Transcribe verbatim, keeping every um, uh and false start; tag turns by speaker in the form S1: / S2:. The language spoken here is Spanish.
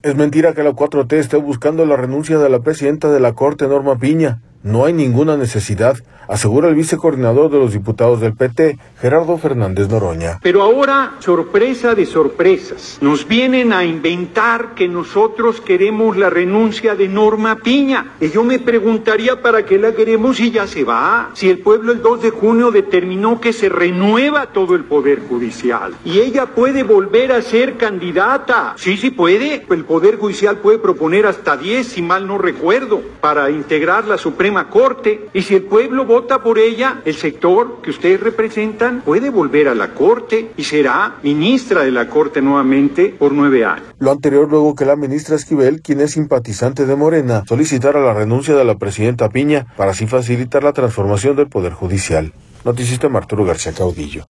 S1: Es mentira que la cuatro T esté buscando la renuncia de la presidenta de la Corte, Norma Piña. No hay ninguna necesidad, asegura el vicecoordinador de los diputados del P T, Gerardo Fernández Noroña.
S2: Pero ahora, sorpresa de sorpresas, nos vienen a inventar que nosotros queremos la renuncia de Norma Piña. Y yo me preguntaría para qué la queremos si ya se va. Si el pueblo el dos de junio determinó que se renueva todo el Poder Judicial. Y ella puede volver a ser candidata. Sí, sí puede. El Poder Judicial puede proponer hasta diez, si mal no recuerdo, para integrar la Suprema Corte, y si el pueblo vota por ella, el sector que ustedes representan puede volver a la Corte y será ministra de la Corte nuevamente por nueve años.
S1: Lo anterior luego que la ministra Esquivel, quien es simpatizante de Morena, solicitara la renuncia de la presidenta Piña para así facilitar la transformación del Poder Judicial. Noticista Arturo García Caudillo.